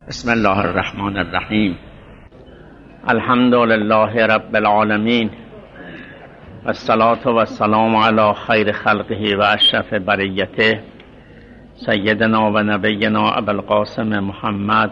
بسم الله الرحمن الرحیم. الحمد لله رب العالمین و الصلاة و السلام علی خیر خلقه و اشرف بریته سیدنا و نبینا ابو القاسم محمد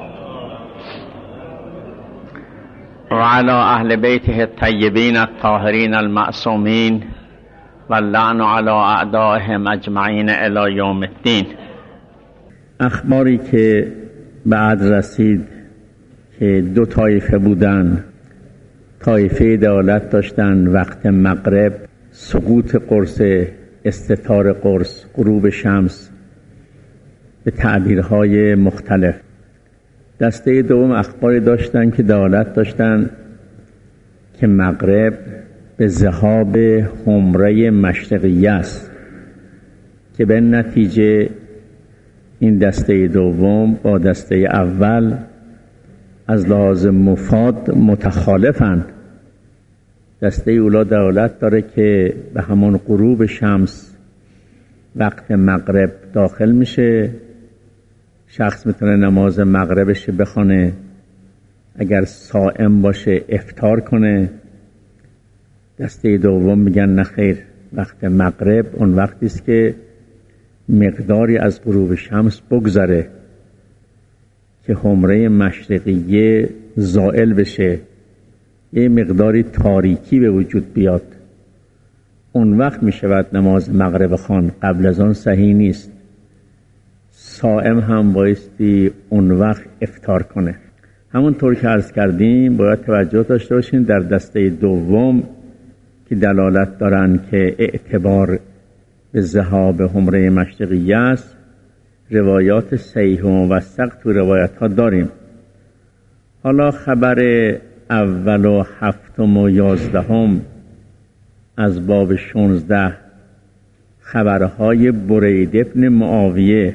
و علی اهل بیته الطیبین الطاهرین المعصومین و اللعن علی اعدائهم اجمعین الی یوم الدین. اخباری که بعد رسید که دو طایفه بودن، طایفه دلالت داشتن وقت مغرب سقوط قرص، استتار قرص، غروب شمس به تعبیرهای مختلف. دسته دوم اخباری داشتن که دلالت داشتن که مغرب به ذهاب حمره مشرقیه است که به نتیجه این دسته دوم با دسته اول از لحاظ مفاد متخالفن. دسته اولا دلالت داره که به همون غروب شمس وقت مغرب داخل میشه، شخص میتونه نماز مغربش بخونه، اگر صائم باشه افطار کنه. دسته دوم میگن نخیر، وقت مغرب اون وقتی است که مقداری از غروب شمس بگذره که حمره مشرقیه زائل بشه، یه مقداری تاریکی به وجود بیاد، اون وقت می شود نماز مغرب خوان. قبل از آن صحیح نیست. صائم هم بایستی اون وقت افطار کنه. همونطور که عرض کردیم باید توجه داشته باشین در دسته دوم که دلالت دارن که اعتبار به ذهاب حمره مشرقیه است، روایات صحیح و موثق تو روایت ها داریم. حالا خبر اول و هفتم و یازدهم از باب 16 خبرهای برید ابن معاویه.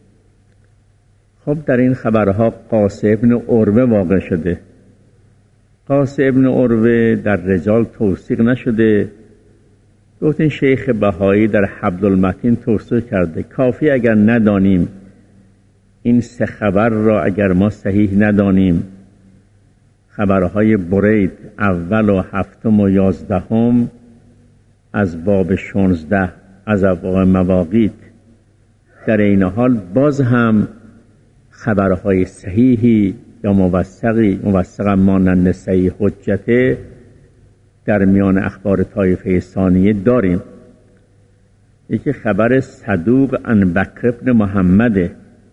خب در این خبرها قاس ابن عروه واقع شده. قاس ابن عروه در رجال توثیق نشده. گفتین شیخ بهایی در حبل المتین توصیح کرده کافی اگر ندانیم این سه خبر را، اگر ما صحیح ندانیم، خبرهای برید اول و هفتم و یازدهم از باب 16 از ابواب مواقیت، در این حال باز هم خبرهای صحیحی یا موثق مانند صحیح حجته در میان اخبار طایفه ثانیه داریم. یکی خبر صدوق عن بکر ابن محمده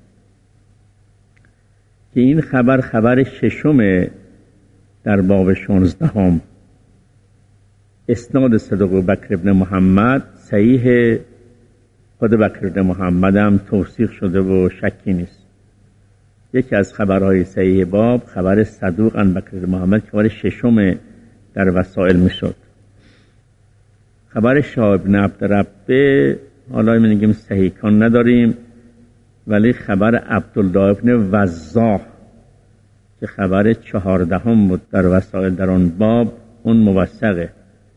که این خبر ششم در باب 16. اسناد صدوق بکر ابن محمد صحیح، خود بکر ابن محمد هم توثیق شده و شکی نیست. یکی از خبرهای صحیح باب خبر صدوق عن بکر ابن محمد، خبر ششم در وسائل میشد. خبر شاه ابن عبدربه حالا میگیم صحیح کان نداریم، ولی خبر عبدالله ابن وضاح که خبر 14 بود در وسائل در آن باب، اون موثقه.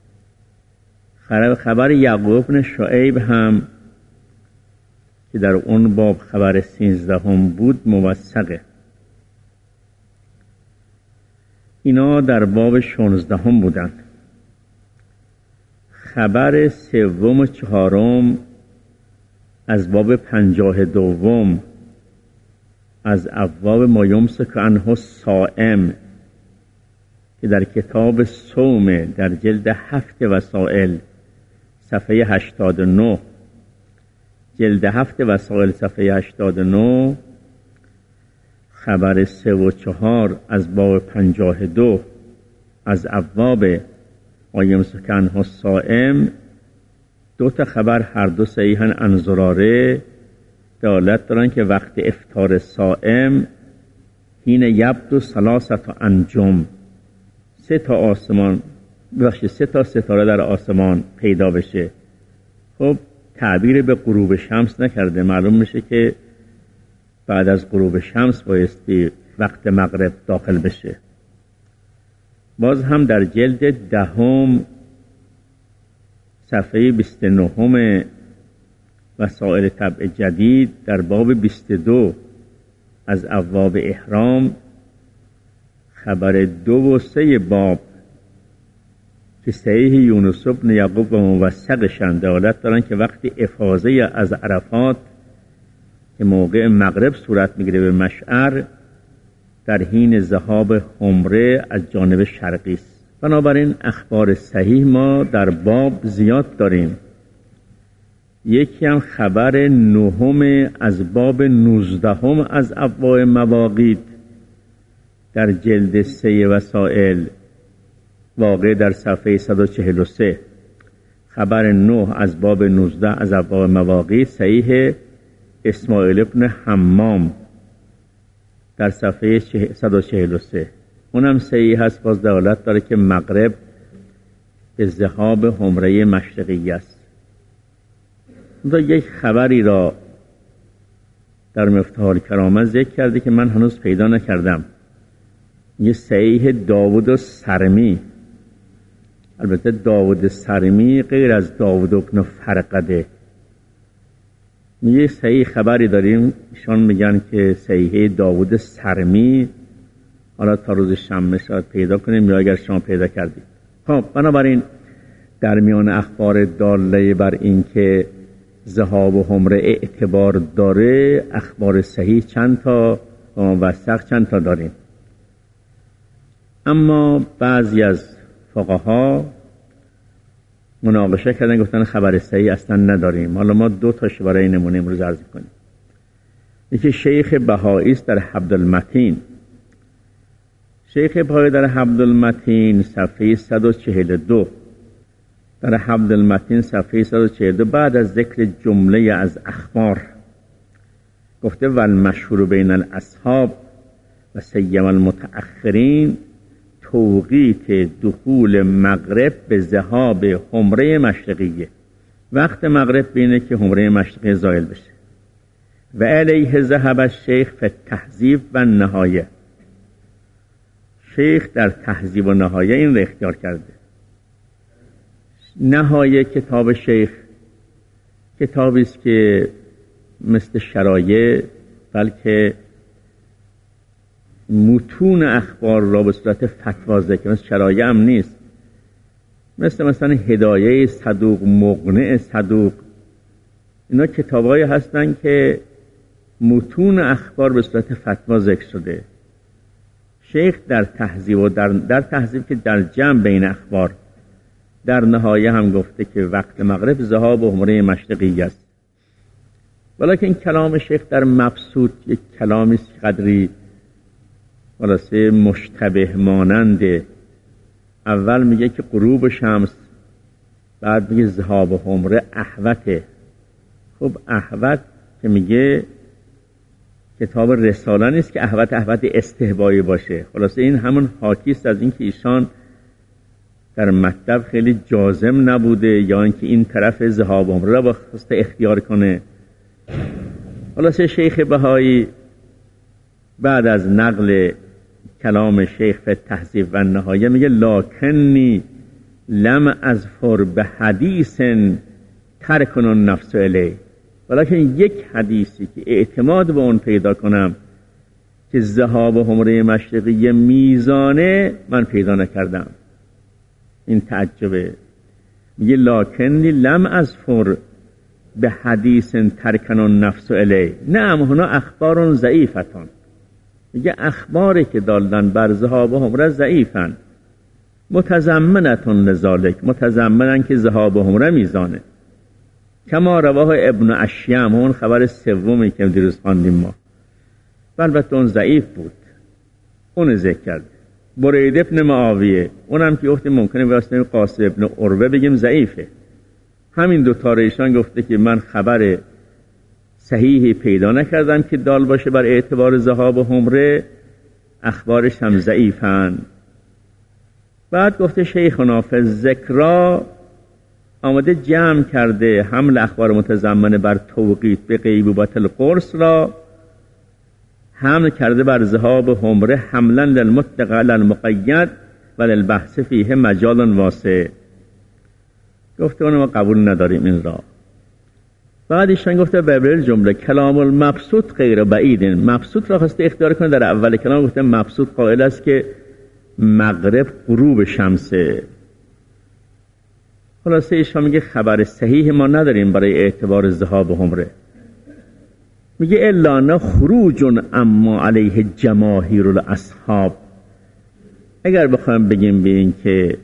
خبر یعقوب ابن شعیب هم که در اون باب خبر 13 بود موثقه. اینا در باب 16 بودن. خبر سوم و چهارم از باب 52 از ابواب ما یمسک عنه الصائم که در کتاب صوم در جلد 7 وسائل صفحه 89، جلد 7 وسائل صفحه 89، خبر 3 و 4 از باب 52 از ابواب ما یمسک عنه الصائم، دو تا خبر هر دو صحیحاً عن زراره دلالت دارن که وقت افطار صائم حین یبدو ثلاثه انجم، سه تا ستاره در آسمان پیدا بشه. خب تعبیر به غروب شمس نکرده، معلوم میشه که بعد از غروب شمس بایستی وقت مغرب داخل بشه. باز هم در جلد 10 صفحه 29 وسائل طبع جدید در باب 22 از ابواب احرام خبر 2 و 3 باب که صحیح یونس بن یعقوب و موثقشان دلالت دارن که وقتی افاضه از عرفات که موقع مغرب صورت میگیره به مشعر در حین ذهاب حمره از جانب شرقی است. بنابراین اخبار صحیح ما در باب زیاد داریم. یکی هم خبر 9 از باب 19 از ابواب مواقیت در جلد 3 وسائل واقع در صفحه 143. خبر 9 از باب 19 از ابواب مواقیت صحیح اسماعیل ابن حمام در صفحه 143. اونم صحیح هست، باز دلالت داره که مغرب به ذهاب حمره مشرقی است. یک خبری را در مفتاح الکرامه ذکر کرده که من هنوز پیدا نکردم. یه صحیح داوود سرمی. البته داوود سرمی غیر از داوود ابن فرقده. یه صحیح خبری داریم، ایشان میگن که صحیح داوود سرمی. حالا تا روز شنبه شاید پیدا کنیم یا اگر شما پیدا کردید. خب بنابراین در میان اخبار داله بر این که ذهاب و حمره اعتبار داره اخبار صحیح چند تا و موثق چند تا داریم. اما بعضی از فقها مناقشه کردن، گفتن خبر صحیح اصلا نداریم. حالا ما 2 تاش برای نمونه امروز عرض کنیم. یکی شیخ بهایی است در حبل المتین. شیخ بهایی در حبل المتین صفحه 142 در حبل المتین صفحه 142 بعد از ذکر جمله از اخبار گفته والمشهور بین الاصحاب و سیم المتأخرین توقیت دخول مغرب به ذهاب حمره مشرقیه. وقت مغرب بینه که حمره مشرقی زائل بشه. و علیه ذهب الشیخ فی التهذیب و النهایه. شیخ در تهذیب و نهایه این را اختیار کرده. نهایه کتاب شیخ کتابی است که مثل شرایع بلکه متون اخبار را به صورت فتوا ذکر، مثل شرایع هم نیست، مثلا هدایه صدوق، مقنع صدوق، اینا کتابایی هستن که متون اخبار به صورت فتوا ذکر شده. شیخ در تهذیب و در تهذیب که در جمع بین اخبار در نهایه هم گفته که وقت مغرب ذهاب و حمره مشرقی است. ولیکن کلام شیخ در مبسوط یک کلامی است قدری خلاصه مشتبه ماننده. اول میگه که غروب شمس، بعد میگه ذهاب و حمره احوته. خب احوت که میگه کتاب رساله نیست که احوت استحبایی باشه. خلاصه این همون حاکی است از اینکه ایشان در مطلب خیلی جازم نبوده یا اینکه این طرف ذهاب و حمره را خواسته اختیار کنه. خلاصه شیخ بهایی بعد از نقل کلام شیخ فی التهذیب و النهایه میگه لکنی لم اظفر به حدیث ترکن النفس الیه. ولیکن یک حدیثی که اعتماد به اون پیدا کنم که ذهاب و حمره مشرقی میزانه من پیدا نکردم. این تعجبه. میگه لکنی لم اظفر به حدیث ترکن النفس الیه. نعم هنا اخبار ضعیفتان. میگه اخباری که دالدن بر ذهاب و حمره ضعیفن، متضمنتون لذالک، متضمنن که ذهاب و حمره میزانه. کما رواه ابن اشیم، اون خبر سومی که دیروز خواندیم ما، البته اون ضعیف بود، اون ذکر کرد. برید ابن معاویه، اونم که گفتیم ممکنه واسه قاسم ابن عروه بگیم ضعیفه. همین 2 تا ایشان گفته که من خبر صحیحی پیدا نکردم که دال باشه بر اعتبار ذهاب و حمره، اخبارش هم ضعیفن. بعد گفته شیخنا فی الذکرا آمده جمع کرده حمل اخبار متضمنه بر توقیت به غیبوبت القرص را حمل کرده بر ذهاب حمره حملا للمطلق علی المقید و للبحث فیه مجال واسع. گفته اونو ما قبول نداریم این را. بعد ایشان گفته به جمله کلام المبسوط غیر بعید. مبسوط را خواسته اختیار کنه. در اول کلام گفته مبسوط قائل است که مغرب غروب شمسه. خلاصه ایشان میگه خبر صحیح ما نداریم برای اعتبار ذهاب حمره. میگه الا نه خروج اما علیه جماهیر الاصحاب. اگر بخوایم بگیم به این که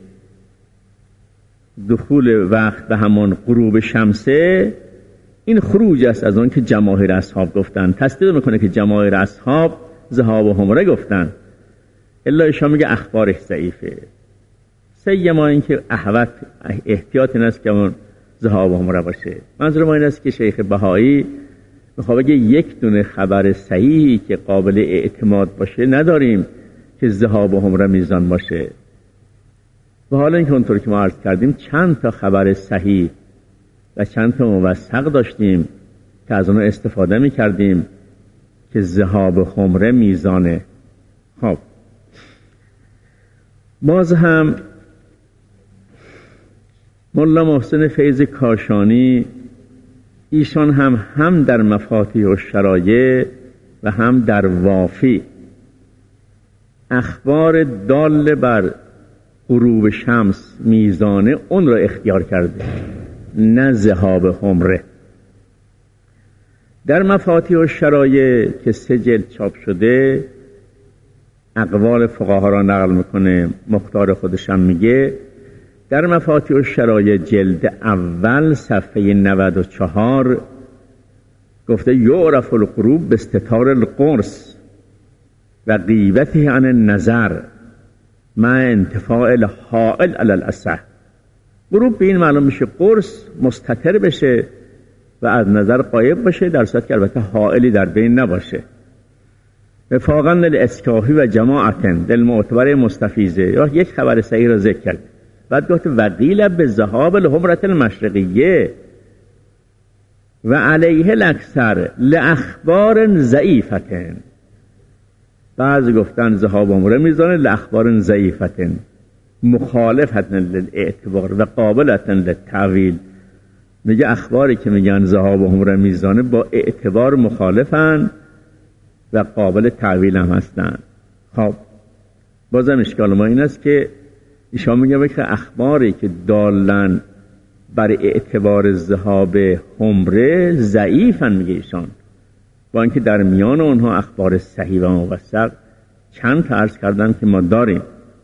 دخول وقت به همون غروب شمسه، این خروج است از اون که جماهیر اصحاب گفتن. تصدیق میکنه که جماهیر اصحاب ذهاب حمره گفتن. الا ایشان میگه اخبارش ضعیفه. سیما این که احتیاط این است که اون ذهاب حمره باشه. منظور ما این است که شیخ بهایی میخواد بگه یک دونه خبر صحیحی که قابل اعتماد باشه نداریم که ذهاب حمره میزان باشه. و حالا اینکه اونطور که ما عرض کردیم چند تا خبر صحیح و چند تا موثق داشتیم که از اونها استفاده میکردیم که ذهاب حمره میزانه. خب باز هم مولا محسن فیض کاشانی ایشان هم در مفاتیح الشرایع و هم در وافی اخبار دال بر غروب شمس میزانه اون را اختیار کرده، نه ذهاب حمره. در مفاتیح الشرایع که 3 جلد چاپ شده اقوال فقها را نقل میکنه، مختار خودش هم میگه. در مفاتیح الشرایع جلد اول صفحه 94 گفته یعرف الغروب باستتار القرص و غیبته عن النظر مع انتفاع الحائل علی الاصح. غروب به این معلوم میشه قرص مستتر بشه و از نظر غایب باشه، در صورت که البته حائلی در بین نباشه. وفاقا للاسکاهی و جماعتن دل معتبر مستفیزه. یا یک خبر صحیح را ذکر کرد. بعد گفت وقیل به ذهاب الحمرة المشرقیه و علیه الاکثر لاخبار ضعیفتن. بعضی گفتن ذهاب حمره میزانه لاخبار ضعیفتن مخالفتن للاعتبار و قابلتن للتعویل. میگه اخباری که میگن ذهاب حمره میزانه با اعتبار مخالفن و قابل تعویل هم هستن. خب بازم اشکال ما این است که ایشان میگه که اخباری که دالن بر اعتبار ذهاب حمره ضعیفن، میگه ایشان، با اینکه در میان اونها اخبار صحیح و موثق چند تا عرض کردن که ما داریم.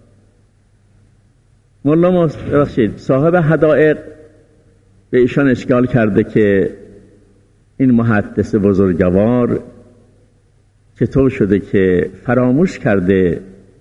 مولا صاحب حدائق به ایشان اشکال کرده که این محدث بزرگوار چطور شده که فراموش کرده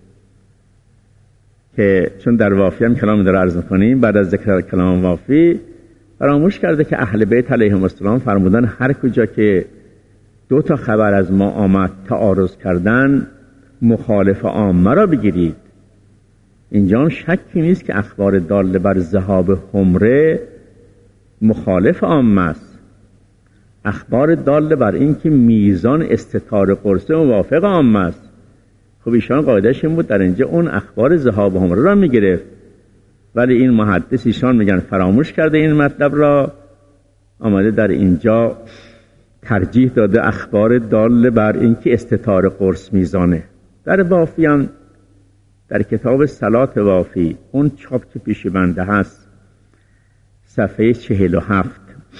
که چون در وافی هم کلامی داره عرض میکنیم، بعد از ذکر کلام وافی فراموش کرده که اهل بیت علیهم السلام فرمودن هر کجا که 2 تا خبر از ما آمد تعارض کردن مخالف عامه را بگیرید. اینجا هم شکی نیست که اخبار داله بر ذهاب حمره مخالف عامه است. اخبار داله بر این که میزان استتار قرصه موافق عامه است. خب ایشان قاعدهش این بود در اینجا اون اخبار ذهاب حمره را میگرفت، ولی این محدث ایشان میگن فراموش کرده این مطلب را، آمده در اینجا ترجیح داده اخبار داله بر این که استتار قرص میزانه. در وافی هم در کتاب صلات وافی اون چاپ که پیش بنده هست صفحه 47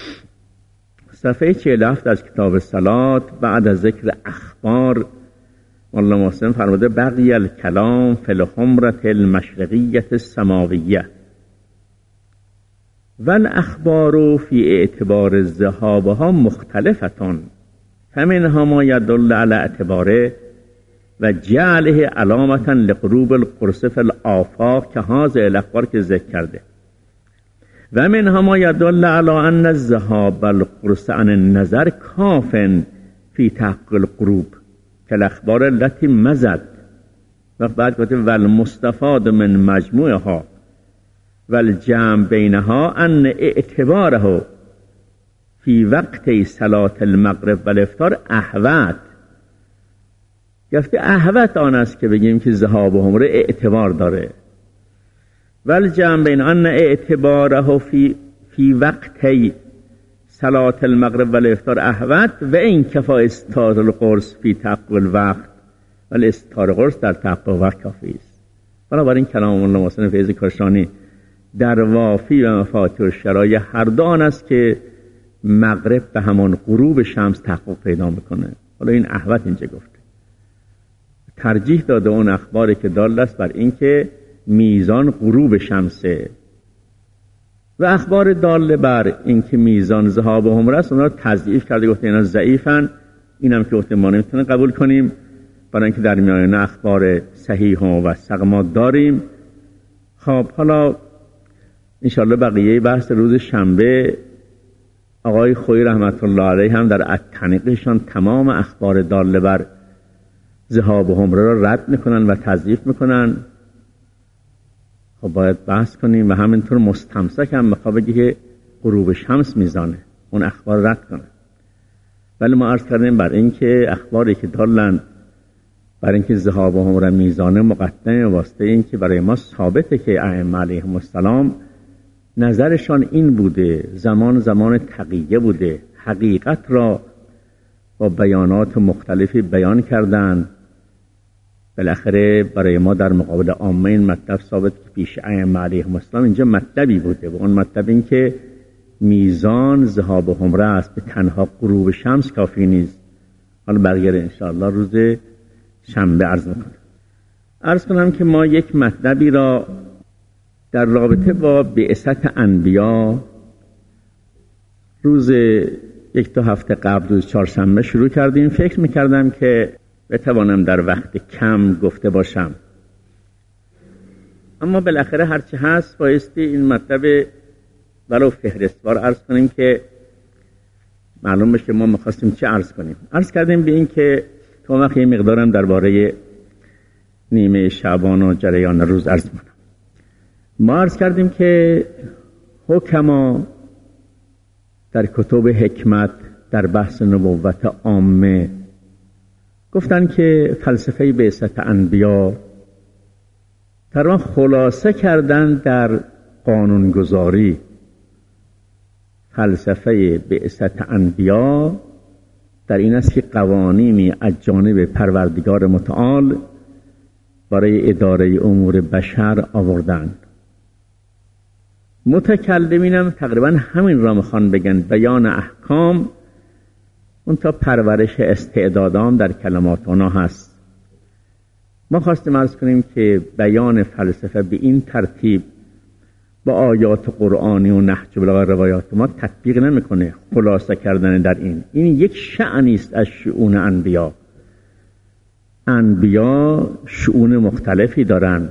از کتاب صلات بعد از ذکر اخبار مولا محسن فرموده بقی الکلام فی الحمرة المشرقیة السماویه والاخبار فی اعتبار الذهابها مختلفتون فمنها ما يدل على اعتباره و جعله علامتا لغروب القرص فی الآفاق که هذه الاخبار که ذکر کرده و منها ما يدل على ان الذهاب القرص عن النظر کاف فی تحقق الغروب کالاخبار التي مزد. و بعد گفته والمستفاد من مجموعها والجمع بینها ان اعتباره فی وقت صلاة المغرب والافطار احوط. گفته احوط آن است که بگیم که ذهاب حمره اعتبار داره. والجمع بین ان اعتباره فی وقت صلاة المغرب و الافطار احوط و این کفا استار القرص فی تحقق الوقت ولی استار قرص در تحقق وقت کافی است. بنابراین کلام الله محسن فیض کاشانی در وافی و مفاتیح الشرایع هر دو آن است که مغرب به همان غروب شمس تحقق پیدا میکنه. حالا این احوط اینجا گفته، ترجیح داده اون اخباری که دال است بر این که میزان غروب شمسه و اخبار دال بر این که میزان ذهاب و عمره است اونا رو تضعیف کرده، گفته اینا ضعیفن. اینم که گفته ما نمیتونه قبول کنیم، برای اینکه در میان اخبار صحیح و سقمات داریم. خب حالا انشاءالله بقیه بحث روز شنبه آقای خویی رحمت الله علیه هم در التنقیحشان تمام اخبار دال بر ذهاب و عمره را رد میکنن و تضعیف میکنن. خب باید بحث کنیم و همینطور مستمسک هم میخواد بگه که غروب شمس میزانه، اون اخبار رد کنه. ولی ما عرض کردیم بر این که اخباری که دالن برای اینکه ذهاب و عمره میزانه مقدمه واسطه این که برای ما ثابته که ائمه علیهم السلام نظرشان این بوده، زمان تقیه بوده، حقیقت را با بیانات مختلفی بیان کردن. بالاخره برای ما در مقابل عامه این مطلب ثابت که پیش ائمه علیهم السلام اینجا مطلبی بوده و اون مطلب این که میزان ذهاب و عمره است، به تنها غروب شمس کافی نیست. حالا بقیه انشاءالله روز شنبه عرض کنم که ما یک مطلبی را در رابطه با بعثت انبیا روز یک دو هفته قبل روز چهارشنبه شروع کردیم. فکر میکردم که بتوانم در وقت کم گفته باشم، اما بالاخره هرچی هست بایستی این مطلب ولو فهرستوار عرض کنیم که معلوم بشه ما میخواستیم چه عرض کنیم. عرض کردیم به این که تو وقت یه مقدارم درباره نیمه شعبان و جریان روز عرض کنم. ما عرض کردیم که حکما در کتب حکمت در بحث نبوت عامه گفتن که فلسفه بعثت انبیا در آن خلاصه کردن در قانونگذاری. فلسفه بعثت انبیا در این است که قوانینی از جانب پروردگار متعال برای اداره امور بشر آوردند. متکلمینم تقریبا همین را میخوان بگن، بیان احکام، اون تا پرورش استعدادان در کلمات اونا هست. ما خواستیم عرض کنیم که بیان فلسفه به این ترتیب با آیات قرآنی و نهج البلاغه روایات ما تطبیق نمیکنه. خلاصه کردن در این یک شأنی است از شؤون انبیا. انبیا شؤون مختلفی دارن،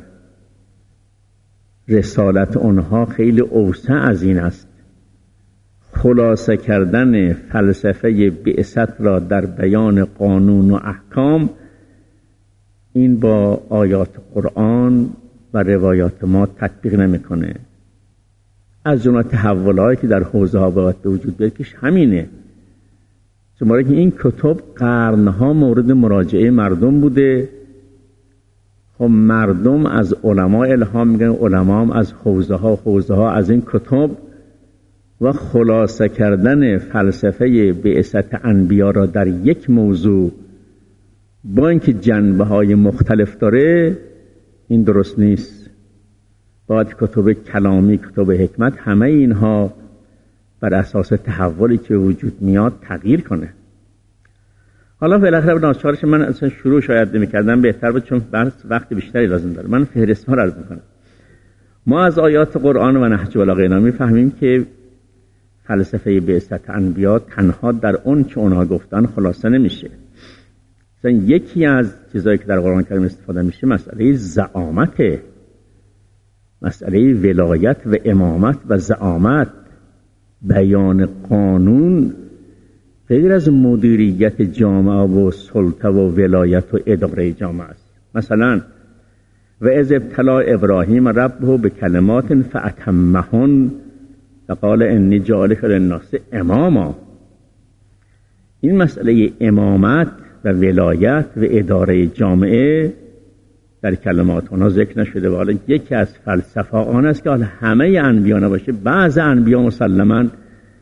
رسالت آنها خیلی اوسع از این است. خلاصه کردن فلسفه بعثت را در بیان قانون و احکام، این با آیات قرآن و روایات ما تطبیق نمیکنه. از جمله تحولایی که در حوزه ها باید به وجود بیاد که همینه. شماره که این کتب قرنها مورد مراجعه مردم بوده. خب مردم از علما الهام میگن، علما هم از حوزه ها از این کتب. و خلاصه کردن فلسفه بعثت انبیا را در یک موضوع با اینکه جنبه های مختلف داره، این درست نیست. باید کتب کلامی، کتب حکمت، همه اینها بر اساس تحولی که وجود میاد تغییر کنه. حالا بالاخره ناچارش من اصلا شروع شاید نمی‌کردم بهتر بود، چون وقت بیشتری لازم داره. من فهرست‌ها رو عرض می‌کنم. ما از آیات قرآن و نهج البلاغه اینا می‌فهمیم که فلسفه بعثت انبیا تنها در اون که اونها گفتن خلاصه نمیشه. مثلا یکی از چیزایی که در قرآن کریم استفاده میشه مسئله زعامته، مسئله ولایت و امامت و زعامت. بیان قانون غیر از مدیریت جامعه و سلطه و ولایت و اداره جامعه است. مثلا و اذ ابتلی ابراهیم ربه بکلمات فاتمهن فقال انی جاعلک للناس اماما. این مسئله امامت و ولایت و اداره جامعه در کلمات اونا ذکر نشده. و حالا یکی از فلسفه آن است که حالا همه انبیا نباشه، بعض انبیا مسلماً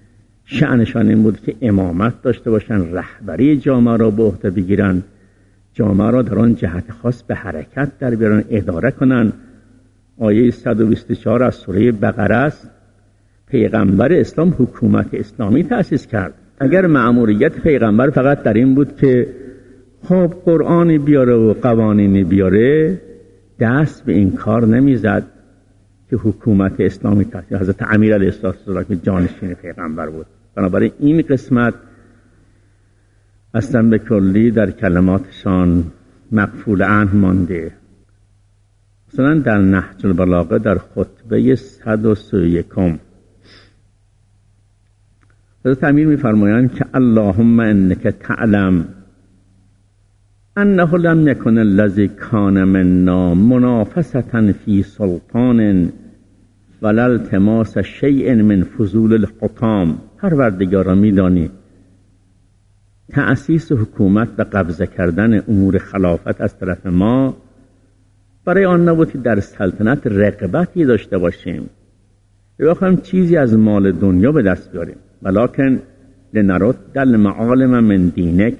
شأنشان این بود که امامت داشته باشن، رهبری جامعه را به عهده بگیرن، جامعه را در آن جهت خاص به حرکت در بیارن، اداره کنن. آیه 124 از سوره بقره است. پیغمبر اسلام حکومت اسلامی تأسیس کرد. اگر مأموریت پیغمبر فقط در این بود که خب قرآنی بیاره و قوانینی بیاره، دست به این کار نمیزد که حکومت اسلامی تأسیس. حضرت امیر علیه السلام که جانشین پیغمبر بود. بنابراین این قسمت اصلا به کلی در کلماتشان مقفول عنه مانده. مثلا در نهج البلاغه در خطبه 131 حضرت امیر می‌فرمایند که اللهم انک تعلم انه لم یکن الذی کان منا منافسة فی سلطان ولا التماس شیء من فضول الحطام. پروردگارا میدانی تأسیس حکومت و قبضه کردن امور خلافت از طرف ما برای آن نبود که در سلطنت رقابتی داشته باشیم یا بخوایم چیزی از مال دنیا به دست بیاریم، ولکن لنرد المعالم من دینک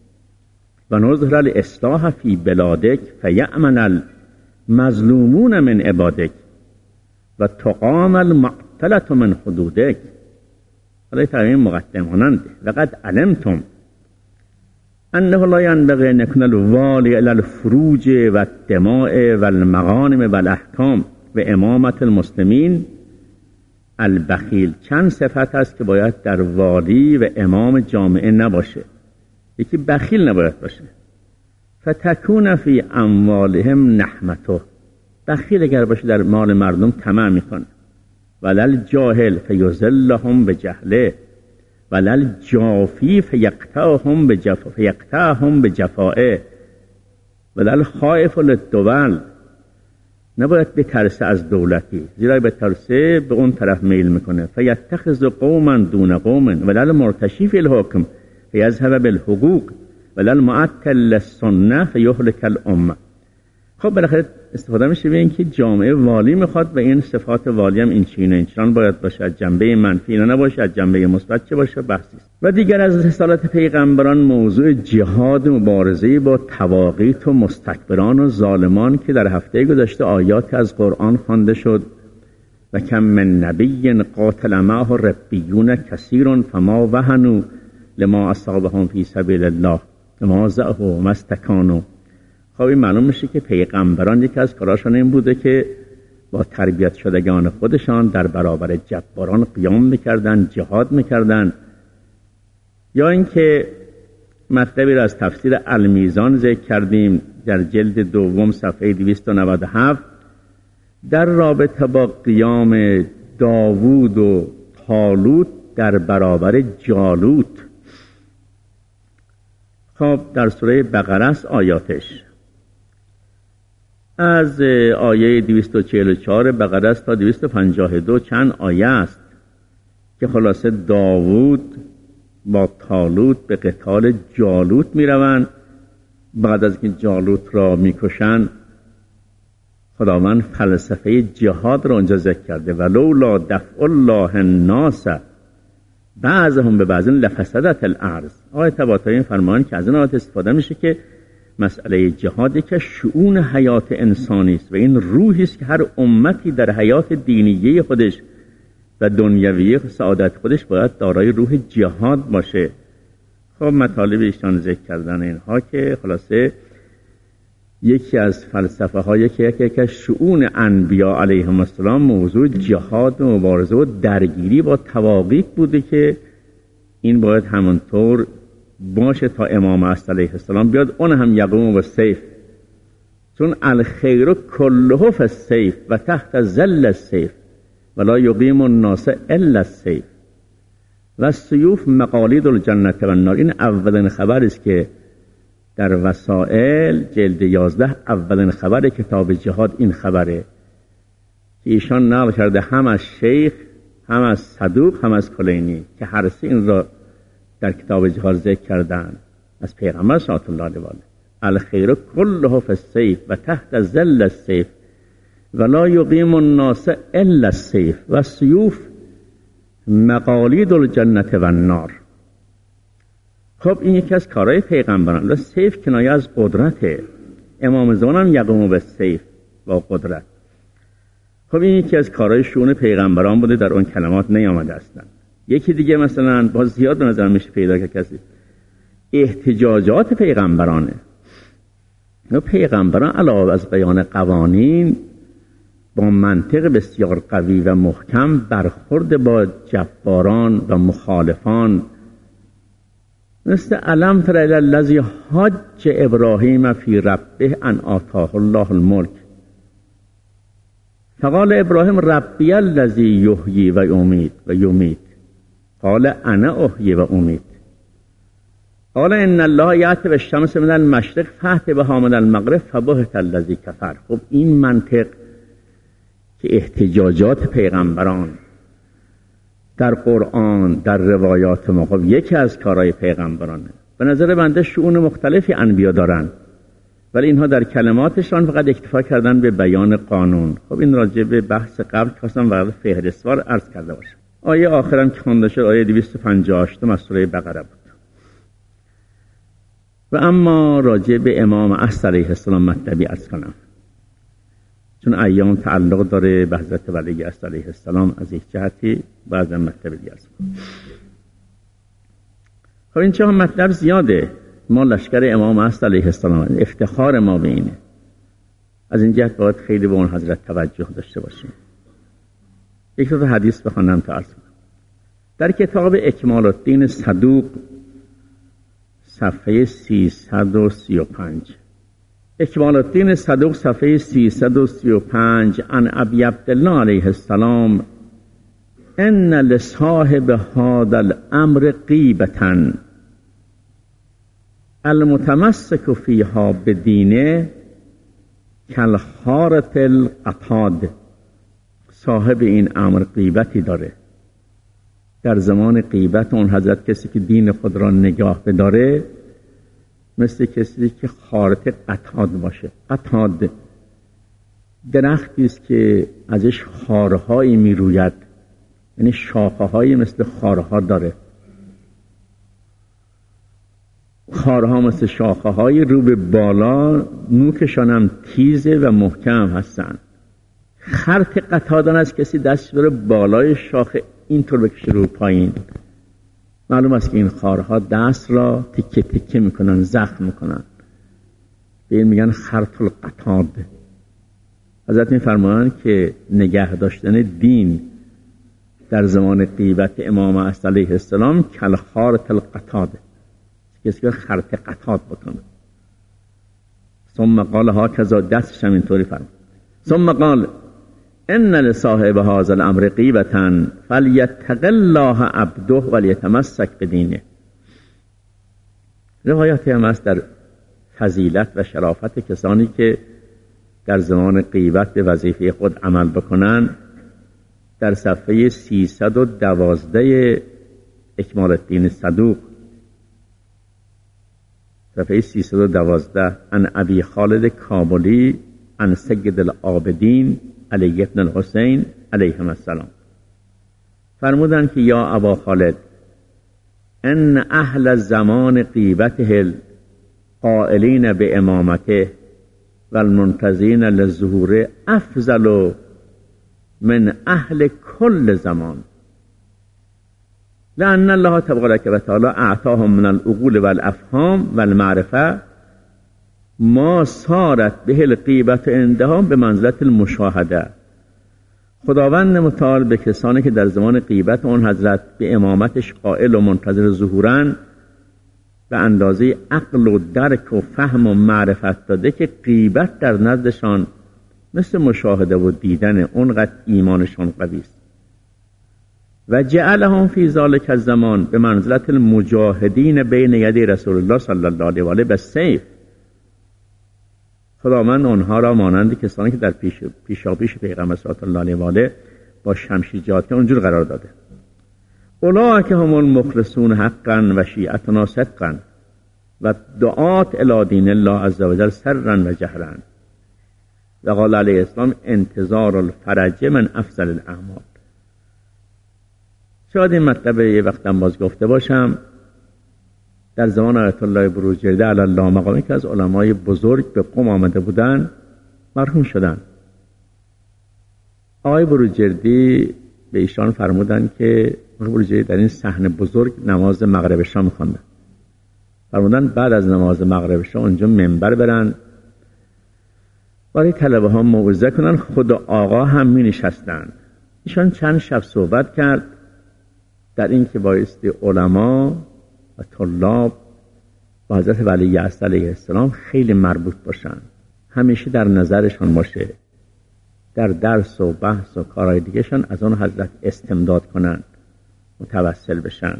و نظهر الاصلاح فی بلادک فیأمن المظلومون من عبادک و تقام المعطلة من حدودک. حالا تقریبا مقدمانند لقد علمتم انه لا ينبغي ان يكون الوالي الى الفروج والدماء والمغانم والاحکام و امامت المسلمین البخیل. چند صفت است که باید در والی و امام جامعه نباشه. یکی بخیل نباید باشه. فتکون فی اموالهم نحمته. بخیل اگر باشه در مال مردم طمع میکنه. ولل جاهل فیذلهم بجهله ولل جافی فیقطعهم بجفائه ولل خائف للدول. نباید بترسه از دولتی، زیرا بترسه به اون طرف میل میکنه. فیتخذ قوما دون قوم ولل مرتشی فی الحکم فیذهب بالحقوق ولل معطل للسنه فیهلک الامه. خب بالاخره استفاده میشه به این که جامعه والی میخواد و این صفات والی هم این چنان باید باشه، از جنبه منفی اینا نباشه، از جنبه مثبت چه باشه بحثی است. و دیگر از رسالت پیغمبران موضوع جهاد مبارزه با طواغیت و مستکبران و ظالمان که در هفته گذشته آیات از قرآن خوانده شد. و کم من نبی قاتل معه ربیون کثیر فما وهنوا لما اصابهم فی سبیل الله وما ضعفوا وما استکانوا. خب این معلوم میشه که پیغمبران یکی از کاراشون این بوده که با تربیت شدگان خودشان در برابر جباران قیام میکردن، جهاد میکردن. یا اینکه مطلبی را از تفسیر المیزان ذکر کردیم در جلد دوم صفحه 297 در رابطه با قیام داوود و طالوت در برابر جالوت. خب در سوره بقره است آیاتش. از آیه 244 بقره است تا 252 چند آیه است که خلاصه داوود با طالوت به قتال جالوت می روند. بعد از که جالوت را می کشند خداوند فلسفه جهاد را اونجا ذکر کرده. ولولا دفع الله الناس بعضهم ببعض لفسدت الارض. آیه طباطبایی فرمایند که از این آیات استفاده میشه که مسئله جهاد که شؤون حیات انسانی است و این روحی است که هر امتی در حیات دینیه خودش و دنیوی سعادت خودش باید دارای روح جهاد باشه. خب مطالب ایشان ذکر کردن اینها که خلاصه یکی از فلسفه هایی که یکی از شؤون انبیا علیهم السلام موضوع جهاد و مبارزه و درگیری با طواغیت بوده که این باید همونطور باشه تا امام عصر علیه السلام بیاد اون هم یقوم بالسیف، چون الخیر کله فی السیف و تحت ظل السیف ولا یقیم الناس الا السیف و السیوف مقالید الجنه و النار. این اولین خبر است که در وسائل جلد 11 اولین خبر کتاب جهاد این خبره که ایشان نقل کرده هم از شیخ هم از صدوق هم از کلینی که هر سه این را در کتاب جهاد ذکر کردن از پیغمبر صلی الله علیه و آله. الخیر کله فی السیف و تحت ظل السیف ولا یقیم الناس الا السیف و السیوف مقالید الجنة و النار. خب این یکی از کارهای پیغمبران. سیف کنایه از قدرته. امام زمان هم یقوم به سیف با قدرت. خب این یکی از کارهای شؤون پیغمبران بوده، در اون کلمات نیامده اصلا. یکی دیگه مثلا باز زیاد به نظر میشه پیدا که کسی احتجاجات پیغمبرانه. پیغمبران علاوه از بیان قوانین با منطق بسیار قوی و محکم برخورد با جباران و مخالفان، مثل الم تر الی الذی حاج ابراهیم فی ربه ان آتاه الله الملک فقال ابراهیم ربی الذی یحیی و یمیت قال انا احیی و امیت قال ان الله یأتی بالشمس من المشرق فأت بها من المغرب فبهت الذی کفر. خب این منطق که احتجاجات پیغمبران در قرآن، در روایات ما، یکی از کارهای پیغمبرانه. به نظر بنده شؤون مختلفی انبیا دارن، ولی اینها در کلماتشان فقط اکتفا کردن به بیان قانون. خب این راجع به بحث قبل خواستم وارد فهرستوار عرض کرده باشم. آیه آخرم که خوانده شد آیه 258 از سوره بقره بود. و اما راجع به امام عصر علیه السلام مطلبی عرض کنم، چون ایام تعلق داره به حضرت ولی عصر علیه السلام از یک جهتی بعضا مطلب دیگه است. خب این چه هم مطلب زیاده. ما لشکر امام عصر علیه السلام، افتخار ما به اینه. از این جهت باید خیلی به اون حضرت توجه داشته باشیم. یک تا حدیث بخونم تا عرض کنم. در کتاب اکمال الدین صدوق صفحه 335، اکمال الدین صدوق صفحه 335، عن ابی عبدالله علیه السلام ان لصاحب هذا الامر غیبة المتمسک فیها بدینه کالخارط القطاد. صاحب این امر غیبتی داره. در زمان غیبت اون حضرت کسی که دین خود را نگاه بداره مثل کسی که خارط قطاد باشه. قطاد درختی است که ازش خارهایی می روید، یعنی شاخه‌هایی مثل خارها داره. خارها مثل شاخه‌های رو به بالا، نوکشان هم تیزه و محکم هستن. خرط قطادان از کسی دست بره بالای شاخه اینطور بکشه رو پایین. معلوم است که این خارها دست را تکه تکه میکنن، زخم میکنن. به این میگن خرط القطاد. حضرت میفرمایند که نگه داشتن دین در زمان غیبت امام عصر علیه السلام کالخارط القطاد، کسی که خرط قطاد بکنه. ثم قال هاکذا، دستش هم اینطوری فرمود. ثم قال ان لصاحب هذا الامر غیبة فلیتق الله عبده ولیتمسک بدینه. روایاتی هم است در فضیلت و شرافت کسانی که در زمان غیبت به وظیفه خود عمل بکنن. در صفحه 312 اکمال الدین صدوق، صفحه 312، عن ابی خالد کابلی عن سید العابدین علی ابن الحسین علیهم السلام فرمودند که یا ابا خالد ان اهل زمان غیبته القائلین به امامته و المنتظرین للظهور افضل من اهل کل زمان، لأن الله تبارک و تعالی اعطاهم من العقول والافهام والمعرفه ما صارت به الغیبت عندهم به منزلت المشاهده. خداوند متعال به کسانی که در زمان غیبت اون حضرت به امامتش قائل و منتظر ظهورن به اندازه عقل و درک و فهم و معرفت داده که غیبت در نزدشان مثل مشاهده و دیدن، اونقدر ایمانشان قوی است. و جعلهم فی ذلک الزمان به منزلت المجاهدین بین یدی رسول الله صلی الله علیه و آله بالسیف. خداوند آنها را مانند کسانی که در پیشاپیش پیغمبر صلی الله علیه و آله با شمشیر جهاد اونجور قرار داده. اولئک هم المخلصون حقا و شیعتنا صدقا و دعات الی دین الله عز و جل سرا و جهرا. و قال علیه السلام انتظار الفرج من افضل الاعمال. شاید این مطلب یه وقتم باز گفته باشم. در زمان آیت الله بروجردی علی الله مقامه که از علمای بزرگ به قم آمده بودن مرحوم شدن. آقای بروجردی به ایشان فرمودن که آقای بروجردی در این صحن بزرگ نماز مغرب شام می‌خواندن. فرمودن بعد از نماز مغرب شام اونجا منبر برن برای طلبه ها موعظه کنن. خود آقا هم می نشستن. ایشان چند شب صحبت کرد در این که بایستی علما و طلاب با حضرت ولی اصل علیه السلام خیلی مربوط باشن، همیشه در نظرشان باشه، در درس و بحث و کارهای دیگهشان از اون حضرت استمداد کنن، متوسل بشن.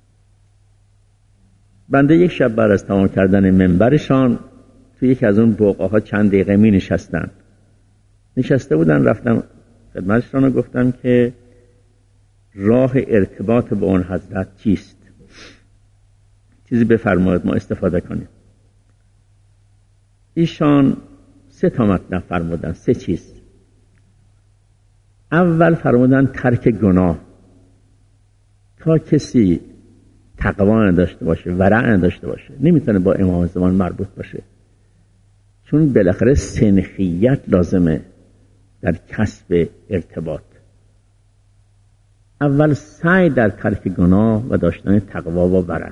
بنده یک شب بعد از تمام کردن منبرشان توی یکی از اون بقعه‌ها چند دقیقه می نشسته بودن. رفتم خدمتشان رو گفتم که راه ارتباط با اون حضرت چیست؟ چیزی بفرمایید ما استفاده کنیم. ایشان 3 تا مطلب فرمودن، 3 چیز. اول فرمودن ترک گناه. تا کسی تقوا نداشته باشه، ورع نداشته باشه، نمیتونه با امام زمان مربوط باشه، چون بالاخره سنخیت لازمه در کسب ارتباط. اول سعی در ترک گناه و داشتن تقوا و ورع.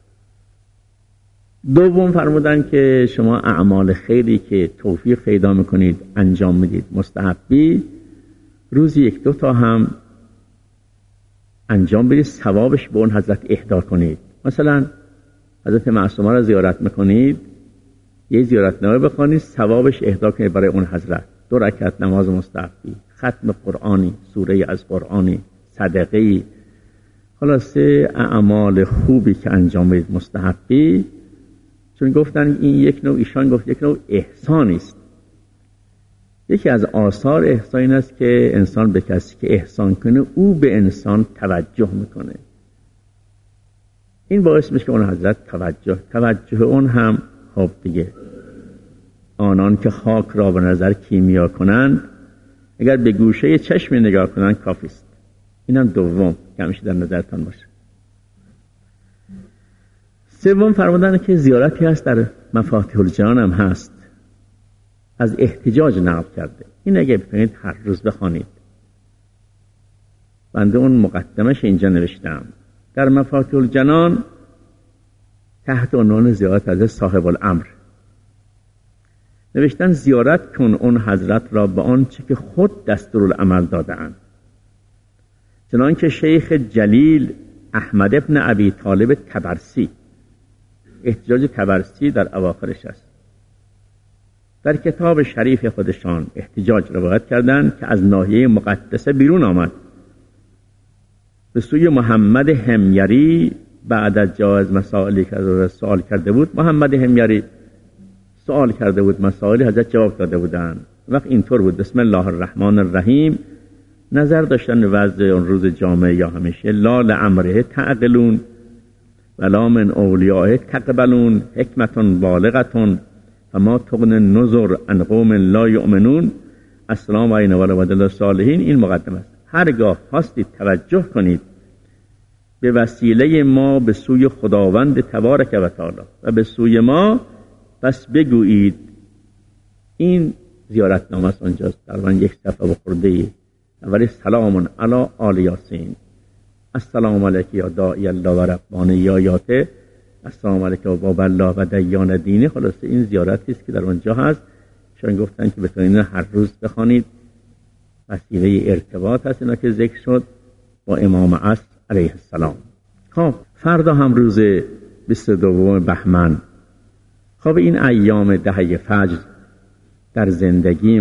دوم فرمودن که شما اعمال خیری که توفیق پیدا میکنید انجام میدید، مستحبی، روزی 1-2 تا هم انجام بدید، ثوابش به اون حضرت اهدا کنید. مثلا حضرت معصومه را زیارت میکنید، یه زیارتنامه بخونید، ثوابش اهدا کنید برای اون حضرت. 2 رکعت نماز مستحبی، ختم قرآنی، سوره از قرآنی، صدقه‌ای، خلاصه اعمال خوبی که انجام بدید مستحبی. چون گفتن این یک نوع، ایشان گفت یک نوع احسانی است. یکی از آثار احسان است که انسان به کسی که احسان کنه او به انسان توجه میکنه. این باعث میشه که اون حضرت توجه اون هم خب دیگه، آنان که خاک را به نظر کیمیا کنند اگر به گوشه چشم نگاه کنند کافی است. اینم دوم که همیشه در نظرتان باشه. سوم فرمودن که زیارتی هست در مفاتیح الجنان هم هست، از احتجاج نقل کرده. این اگه بتونید هر روز بخوانید. بنده اون مقدمش اینجا نوشتم. در مفاتیح الجنان تحت عنوان زیارت از صاحب الامر نوشتن زیارت کن اون حضرت را به آنچه که خود دستورالعمل داده‌اند. چنانکه شیخ جلیل احمد ابن ابی طالب طبرسی، احتجاج طبرسی در اواخرش است، در کتاب شریف خودشان احتجاج روایت کردند که از ناحیه مقدسه بیرون آمد، به سوی محمد حمیری بعد از جواز مسائلی که از سوال کرده بود. محمد حمیری سوال کرده بود، مسائلی حضرت جواب داده بودند. وقت اینطور بود: بسم الله الرحمن الرحیم، نظر داشتن وضع اون روز جامعه یا همیشه، لا لامره تعقلون ولا من اولیاء تقبلون، حکمتون بالغتون فما تغن النذر عن قوم لا یؤمنون، السلام علینا و علی عباد الله الصالحین. این مقدمه است. هرگاه خواستید توجه کنید به وسیله ما به سوی خداوند تبارک و تعالی و به سوی ما، بس بگویید. این زیارتنامه است اونجاست، تقریبا 1 صفحه و خرده‌ای. اولی سلام علی آل یاسین، السلام علیک یا داعی الله و ربانی یا یاته، السلام علیک و باب الله و دیان دینه. خلاصه این زیارتی است که در اونجا هست. شاید گفتن که بتونید هر روز بخوانید، وسیله ارتباط هست اینا که ذکر شد با امام عصر علیه السلام. خب فردا هم روز 22 بهمن. خب این ایام دهه فجر در زندگی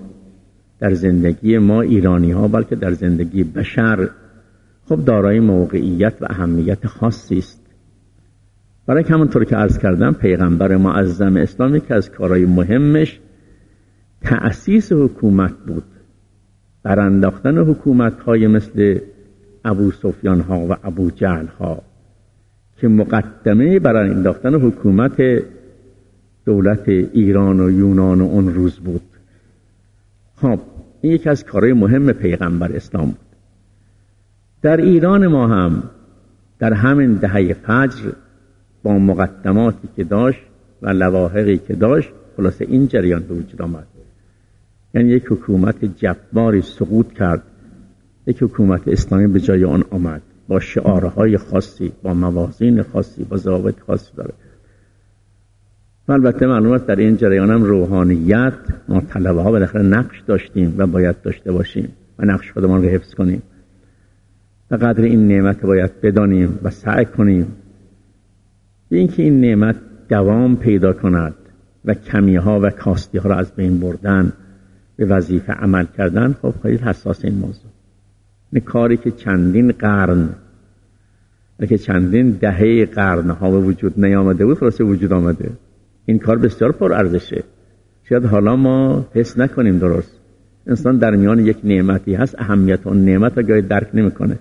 ما ایرانی ها، بلکه در زندگی بشر، خب دارای موقعیت و اهمیت خاصی است. برای که همونطور که عرض کردم پیغمبر معظم اسلامی که از کارهای مهمش تأسیس حکومت بود، برانداختن حکومت های مثل ابو سفیان ها و ابو جهل ها که مقدمه برانداختن حکومت دولت ایران و یونان و اون روز بود. خب این یکی از کارهای مهم پیغمبر اسلام بود. در ایران ما هم در همین دهه فجر با مقدماتی که داشت و لواحقی که داشت خلاصه این جریان به وجود آمد. یعنی یک حکومت جباری سقوط کرد، یک حکومت اسلامی به جای آن آمد با شعارهای خاصی، با موازین خاصی، با ضوابط خاصی داره. و البته معلومات در این جریان هم روحانیت، ما طلبه ها بالاخره نقش داشتیم و باید داشته باشیم و نقش خودمان رو حفظ کنیم و قدر این نعمت باید بدانیم و سعی کنیم به اینکه این نعمت دوام پیدا کند و کمی ها و کاستی ها را از بین بردن به وظیفه عمل کردن. خب خیلی حساس این موضوع، این کاری که چندین قرن و که چندین دهه قرن ها به وجود نیامده بود خلاصه وجود آمده. این کار بسیار پر ارزشه، شاید حالا ما حس نکنیم. درست انسان در میان یک نعمتی هست، اهمیت اون نعمت را گاهی درک نمیکنه.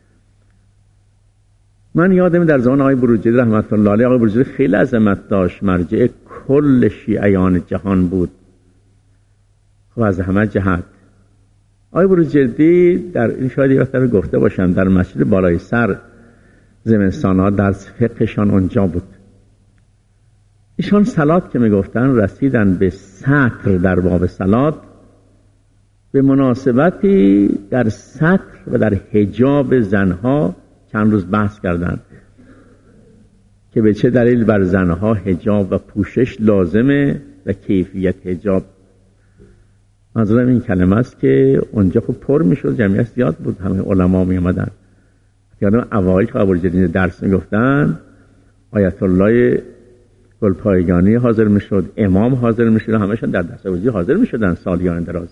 من یادم در زمان آقای بروجردی رحمت الله علیه، آقای بروجردی خیلی عظمت داشت، مرجع کل شیعیان جهان بود و از همه جهت. آقای بروجردی در این شاید یک وقت گفته باشم در مسجد بالای سر زمستان‌ها درس فقهشان اونجا بود. ایشان صلات که میگفتن رسیدن به سطر در باب صلات، به مناسبتی در سطر و در حجاب زنها چند روز بحث کردند که به چه دلیل بر زنها حجاب و پوشش لازمه و کیفیت حجاب. منظورم این کلمه است که اونجا خب پر میشد، جمعیت زیاد بود، همه علما می اومدن. یادم اوایل که ابوالجدید درس میگفتن آیت الله گلپایگانی حاضر میشد، امام حاضر میشد، همشون در درس ابوالجدید حاضر میشدن سالیان دراز.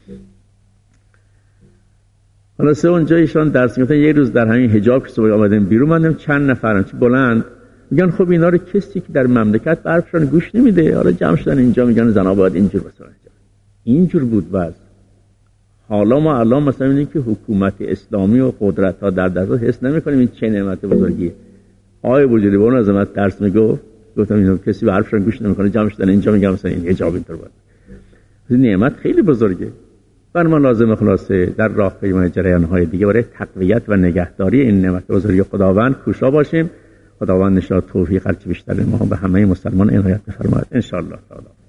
حالا سه اونجا ایشان درس میگفتن. یه روز در همین حجاب که صبح آمدیم بیرون، ماندم چند نفرن چه بلند میگن خب اینا رو کسی که در مملکت برفشان گوش نمیده، حالا جمع شدن اینجا میگن زنا باید اینجور بسازن. اینجور بود وضع. حالا ما الان مثلا می‌بینیم که حکومت اسلامی و قدرت ها در دست حس نمی‌کنیم این چه نعمت بزرگی. آقای بروجردی با اون عظمت درس میگفت، گفتم اینا کسی به حرفشون گوش نمی‌کنه، جمع شدن اینجا میگن مثلا این حجاب اینطور بود. این نعمت خیلی بزرگه. بر ما لازم خلاصه در راه پیمای جریان‌های دیگه برای تقویت و نگهداری این نعمت بزرگ خداوند کوشا باشیم. خداوند ان شاء الله توفیق هرچه بیشتر ما به همه مسلمان عنایت بفرماید ان شاء الله تعالی.